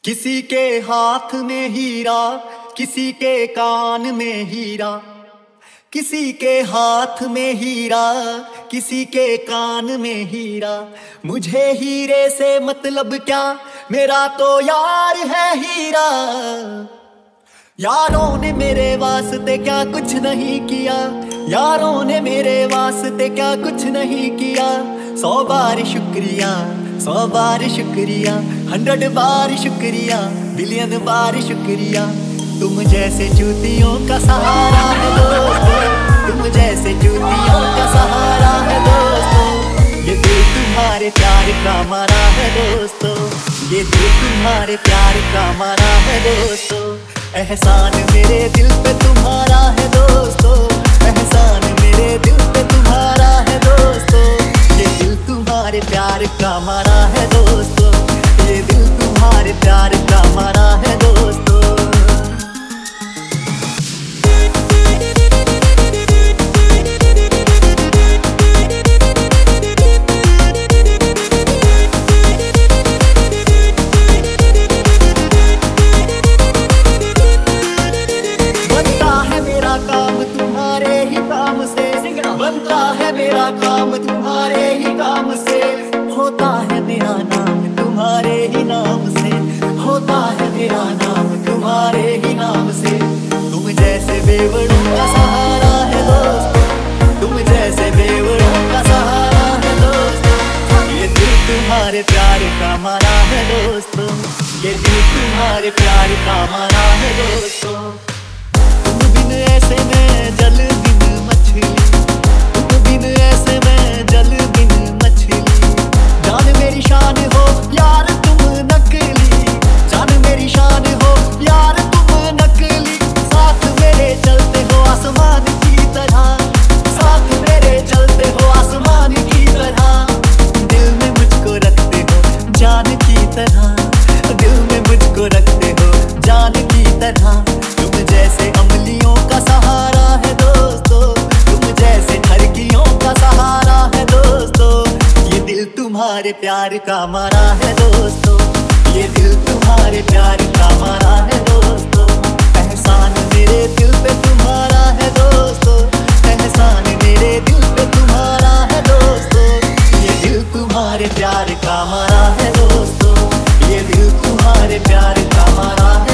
किसी के हाथ में हीरा, किसी के कान में हीरा, किसी के हाथ में हीरा, किसी के कान में हीरा। मुझे हीरे से मतलब क्या, मेरा तो यार है हीरा। यारों ने मेरे वास्ते क्या कुछ नहीं किया, यारों ने मेरे वास्ते क्या कुछ नहीं किया। 100 बार शुक्रिया, 100 बार शुक्रिया, 100 बार शुक्रिया, बिलियन बार शुक्रिया। तुम जैसे जूतियों का सहारा है दोस्तों, तुम जैसे जूतियों का सहारा है दोस्तों। ये दिल तुम्हारे प्यार का मारा है दोस्तों, ये दिल तुम्हारे प्यार का मारा है दोस्तों। एहसान मेरे दिल पे तुम्हारा है दोस्तों, एहसान मेरे दिल पे तुम्हारा है दोस्तों। ये दिल तुम्हारे प्यार का मारा है दोस्तों, ये दिल तुम्हारे प्यार का मारा है दोस्तों। बनता है मेरा काम तुम्हारे ही काम से, होता है मेरा नाम तुम्हारे ही नाम से, होता है मेरा नाम तुम्हारे ही नाम से। तुम जैसे बेवड़ों का सहारा है दोस्तों, तुम जैसे बेवड़ों का सहारा है दोस्तों। ये दिल तुम्हारे प्यार का मारा है दोस्तों, ये दिल तुम्हारे प्यार का मारा है दोस्तों। तुम बिन ऐसे में जल बिन मछली, ऐसे में जल बिन मछली। जान मेरी शान हो यार तुम नकली, जान मेरी शान हो यार तुम नकली। साथ मेरे चलते हो आसमान की तरह, साथ मेरे चलते हो आसमान की तरह। दिल में मुझको रखते हो जान की तरह, दिल में मुझको रखते हो जान की तरह। तुम जैसे अमलियों का सहारा है दोस्तों, तुम जैसे ठरकियों का सहारा है दोस्तों। ये दिल तुम्हारे प्यार का मारा है दोस्तों, ये दिल तुम्हारे प्यार का मारा है दोस्तों। एहसान मेरे दिल पे तुम्हारा है दोस्तों, एहसान मेरे दिल पे तुम्हारा है दोस्तों। ये दिल तुम्हारे प्यार का मारा है दोस्तों, ये दिल तुम्हारे प्यार का मारा है।